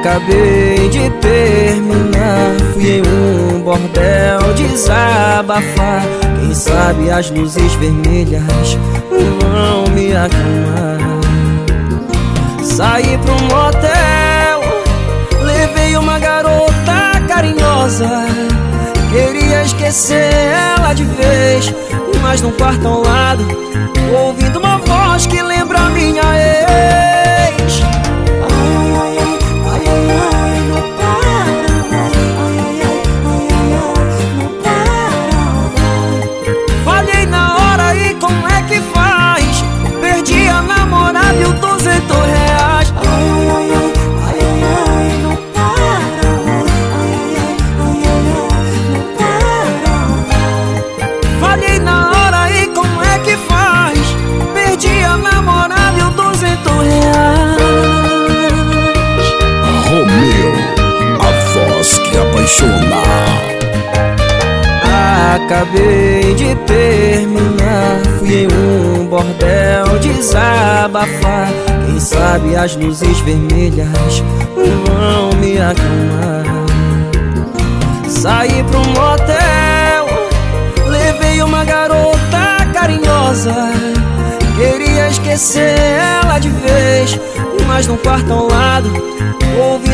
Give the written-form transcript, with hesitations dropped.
Acabei de terminar, fui em um bordel desabafar. Quem sabe as luzes vermelhas vão me acalmar. Saí pra um motel, levei uma garota carinhosa. Queria esquecer ela de vez, mas num quarto ao lado, ouvindo uma voz que lembra a minha ex. Falhei na hora e como é que faz? Perdi a namorada e o R$200. Falhei na hora e como é que faz? Perdi a namorada e o R$200. Romeu, a voz que apaixona. Acabei de terminar, fui em um bordel desabafar. Quem sabe as luzes vermelhas vão me acalmar. Saí pra um motel, levei uma garota carinhosa. Queria esquecer ela de vez, mas num quarto ao lado, ouvi